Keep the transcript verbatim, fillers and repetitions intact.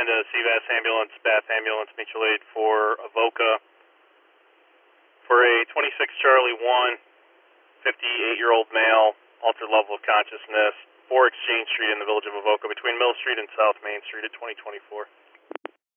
to C V A S Ambulance, Bath Ambulance, mutual aid for Avoca. For a twenty-six Charlie one, fifty-eight-year-old male, altered level of consciousness, four Exchange Street in the village of Avoca, between Mill Street and South Main Street at twenty twenty-four.